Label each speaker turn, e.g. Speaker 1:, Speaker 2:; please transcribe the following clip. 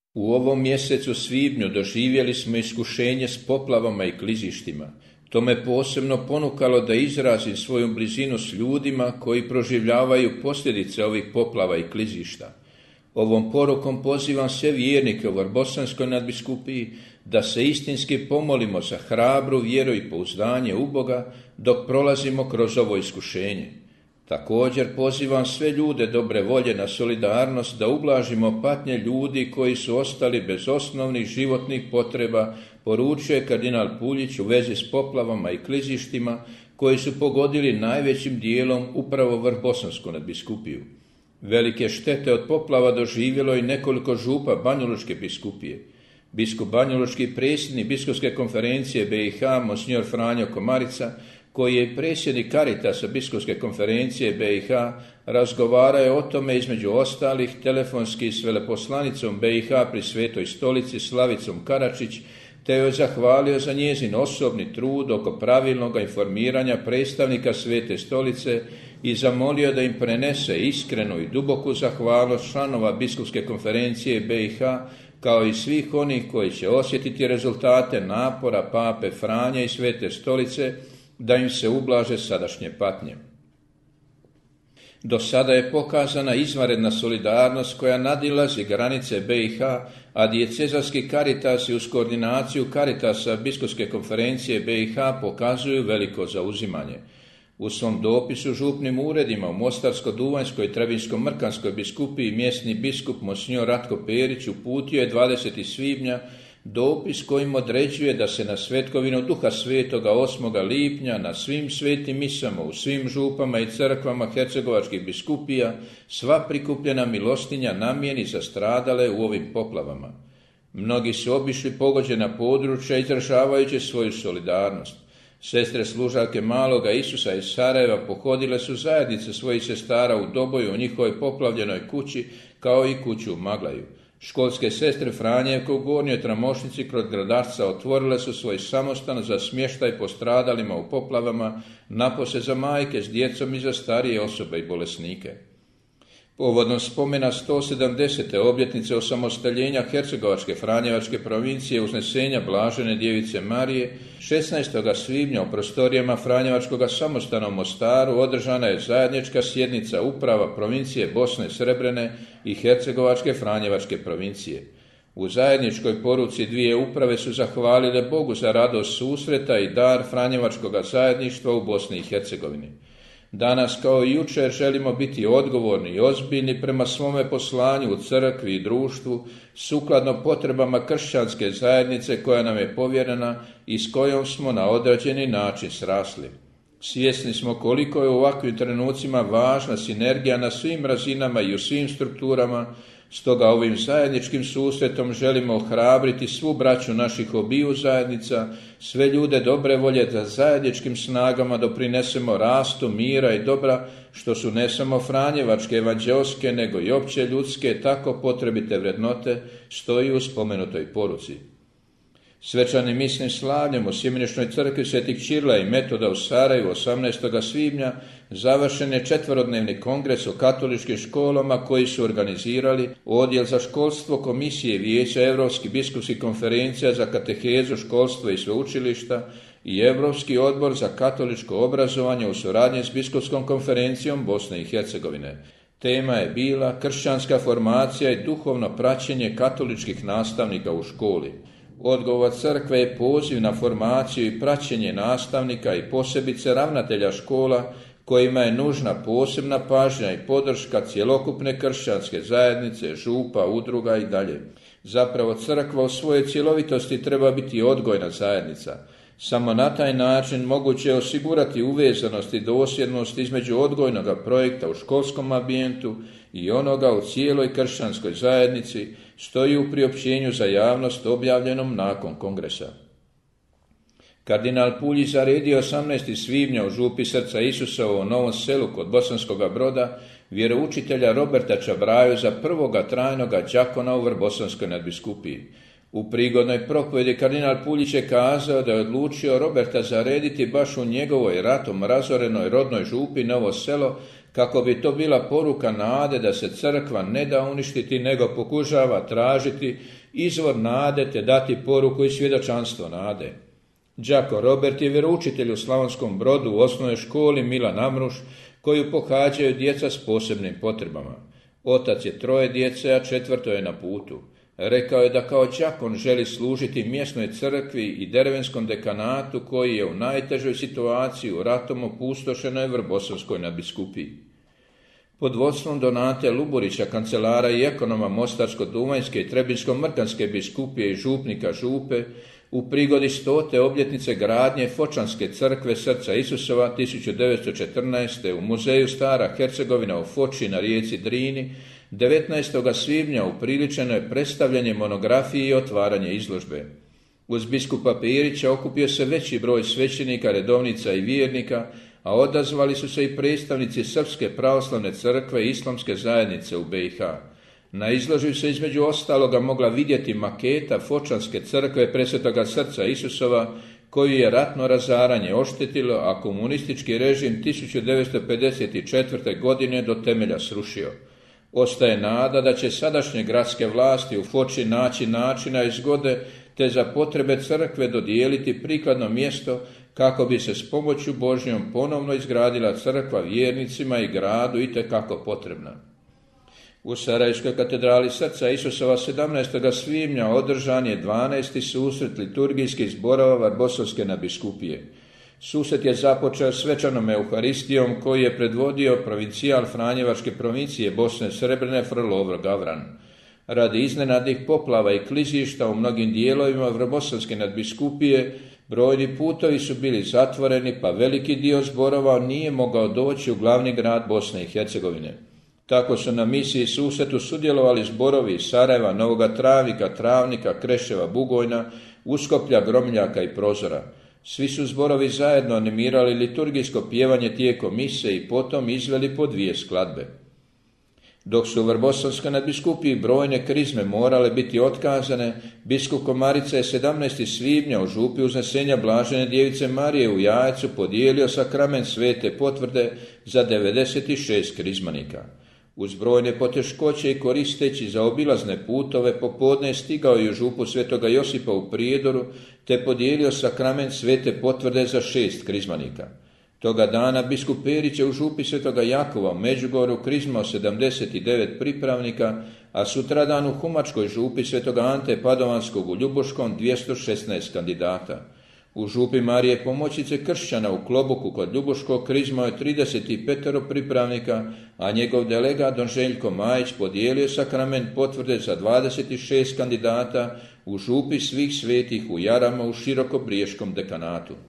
Speaker 1: U ovom mjesecu svibnju doživjeli smo iskušenje s poplavama i klizištima. To me posebno ponukalo da izrazim svoju blizinu s ljudima koji proživljavaju posljedice ovih poplava i klizišta. Ovom porukom pozivam sve vjernike u Vrbosanskoj nadbiskupiji da se istinski pomolimo za hrabru vjeru i pouzdanje u Boga dok prolazimo kroz ovo iskušenje. Također pozivam sve ljude dobre volje na solidarnost da ublažimo patnje ljudi koji su ostali bez osnovnih životnih potreba, poručio je kardinal Puljić u vezi s poplavama i klizištima koji su pogodili najvećim dijelom upravo Vrbosansku nadbiskupiju. Velike štete od poplava doživjelo i nekoliko župa Banjalučke biskupije. Biskup banjalučki predsjednik biskupske konferencije BiH, monsignor Franjo Komarica, koji je predsjednik Caritasa biskupske konferencije BiH, razgovarao je o tome između ostalih telefonski s veleposlanicom BiH pri Svetoj stolici Slavicom Karačić, te joj zahvalio za njezin osobni trud oko pravilnog informiranja predstavnika Svete stolice i zamolio da im prenese iskrenu i duboku zahvalnost članova biskupske konferencije BiH, kao i svih onih koji će osjetiti rezultate napora pape Franje i Svete stolice, da im se ublaže sadašnje patnje. Do sada je pokazana izvanredna solidarnost koja nadilazi granice BiH, a dijecezarski karitasi uz koordinaciju Caritasa biskupske konferencije BiH pokazuju veliko zauzimanje. U svom dopisu župnim uredima u Mostarsko-Duvanjskoj i Trebinsko-Mrkanskoj biskupiji mjesni biskup monsignor Ratko Perić uputio je 20. svibnja dopis kojim određuje da se na svetkovinu Duha Svetoga 8. lipnja na svim svetim misama u svim župama i crkvama hercegovačkih biskupija sva prikupljena milostinja namijeni za stradale u ovim poplavama. Mnogi su obišli pogođena područja izražavajući svoju solidarnost. Sestre služavke Maloga Isusa iz Sarajeva pohodile su zajednice svojih sestara u Doboju u njihovoj poplavljenoj kući, kao i kuću u Maglaju. Školske sestre Franjevke u Gornjoj Tramošnici kod Gradarca otvorile su svoj samostan za smještaj postradalima u poplavama, napose za majke s djecom i za starije osobe i bolesnike. Povodom spomena 170. obljetnice osamostaljenja Hercegovačke Franjevačke provincije uznesenja Blažene Djevice Marije, 16. svibnja u prostorijama Franjevačkoga samostana u Mostaru održana je zajednička sjednica uprava provincije Bosne Srebrene i Hercegovačke Franjevačke provincije. U zajedničkoj poruci dvije uprave su zahvalile Bogu za radost susreta i dar Franjevačkoga zajedništva u Bosni i Hercegovini. Danas kao i jučer želimo biti odgovorni i ozbiljni prema svome poslanju u crkvi i društvu, sukladno potrebama kršćanske zajednice koja nam je povjerena i s kojom smo na određeni način srasli. Svjesni smo koliko je u ovakvim trenucima važna sinergija na svim razinama i u svim strukturama, stoga ovim zajedničkim susretom želimo ohrabriti svu braću naših obiju zajednica, sve ljude dobre volje da zajedničkim snagama doprinesemo rastu mira i dobra, što su ne samo franjevačke evanđeoske, nego i opće ljudske tako potrebite vrednote, stoji u spomenutoj poruci. Svečanim misnim slavljem u Sjemeničnoj crkvi Svetih Ćirila i Metoda u Sarajevu 18. svibnja završen je 4-dnevni kongres o katoličkim školama koji su organizirali Odjel za školstvo Komisije Vijeća Europskih biskupskih konferencija za katehezu, školstvo i sveučilišta i Europski odbor za katoličko obrazovanje u suradnji s biskupskom konferencijom Bosne i Hercegovine. Tema je bila kršćanska formacija i duhovno praćenje katoličkih nastavnika u školi. Odgovor crkve je poziv na formaciju i praćenje nastavnika i posebice ravnatelja škola kojima je nužna posebna pažnja i podrška cjelokupne kršćanske zajednice, župa, udruga i dalje. Zapravo crkva u svojoj cjelovitosti treba biti odgojna zajednica. Samo na taj način moguće je osigurati uvezanost i dosljednost između odgojnog projekta u školskom ambijentu i onoga u cijeloj kršćanskoj zajednici, stoji u priopćenju za javnost objavljenom nakon kongresa. Kardinal Puljić zaredio 18. svibnja u župi Srca Isusovo u Novom Selu kod Bosanskoga Broda vjeroučitelja Roberta Čabraju za prvoga trajnoga đakona u Vrbosanskoj nadbiskupiji. U prigodnoj propovjedi kardinal Puljić je kazao da je odlučio Roberta zarediti baš u njegovoj ratom razorenoj rodnoj župi Novo Selo kako bi to bila poruka nade da se crkva ne da uništiti, nego pokušava tražiti izvor nade te dati poruku i svjedočanstvo nade. Đako Robert je vjeroučitelj u Slavonskom Brodu u osnovnoj školi Milan Amruš, koju pohađaju djeca s posebnim potrebama. Otac je 3 djece, a 4. je na putu. Rekao je da kao đakon želi služiti mjesnoj crkvi i Dervenskom dekanatu koji je u najtežoj situaciji u ratom opustošenoj Vrbosovskoj nadbiskupiji. Pod vodstvom Donate Luburića, kancelara i ekonoma Mostarsko-Duvanjske i Trebinsko-Mrkanske biskupije i župnika Župe, u prigodi 100. obljetnice gradnje Fočanske crkve Srca Isusova 1914. u muzeju Stara Hercegovina u Foči na rijeci Drini, 19. svibnja upriličeno je predstavljanje monografije i otvaranje izložbe. Uz biskupa Pirića okupio se veći broj svećenika, redovnica i vjernika, a odazvali su se i predstavnici Srpske pravoslavne crkve i Islamske zajednice u BiH. Na izložbi se između ostaloga mogla vidjeti maketa Fočanske crkve Presvetoga Srca Isusova, koju je ratno razaranje oštetilo, a komunistički režim 1954. godine do temelja srušio. Ostaje nada da će sadašnje gradske vlasti u Foči naći načina i zgode te za potrebe crkve dodijeliti prikladno mjesto kako bi se s pomoću Božjom ponovno izgradila crkva vjernicima i gradu itekako potrebna. U Sarajevskoj katedrali Srca Isusova 17. svibnja održan je 12. susret liturgijskih zborova Vrbosovske nadbiskupije. Susret je započeo svečanom euharistijom koji je predvodio provincijal Franjevačke provincije Bosne Srebrene Frlovr Gavran. Radi iznenadnih poplava i klizišta u mnogim dijelovima Vrbosovske nadbiskupije brojni putovi su bili zatvoreni, pa veliki dio zborova nije mogao doći u glavni grad Bosne i Hercegovine. Tako su na misiji susretu sudjelovali zborovi iz Sarajeva, Novoga Travnika, Travnika, Kreševa, Bugojna, Uskoplja, Gromljaka i Prozora. Svi su zborovi zajedno animirali liturgijsko pjevanje tijekom mise i potom izveli po 2 skladbe. Dok su u Vrbosovskoj nadbiskupiji brojne krizme morale biti otkazane, biskup Komarica je 17. svibnja u župi Uznesenja Blažene Djevice Marije u Jajcu podijelio sakrament svete potvrde za 96 krizmanika. Uz brojne poteškoće i koristeći za obilazne putove, popodne je stigao i u župu Svetoga Josipa u Prijedoru, te podijelio sakrament svete potvrde za 6 krizmanika. Toga dana biskup Perić je u župi Svetoga Jakova u Međugoru krizmao 79 pripravnika, a sutradan u Humačkoj župi Svetoga Ante Padovanskog u Ljubuškom 216 kandidata. U župi Marije Pomoćnice Kršćana u Klobuku kod Ljubuškog krizmao je 35 pripravnika, a njegov delegat don Željko Majić podijelio sakrament potvrde za 26 kandidata u župi Svih svetih u Jarama u Širokobriješkom dekanatu.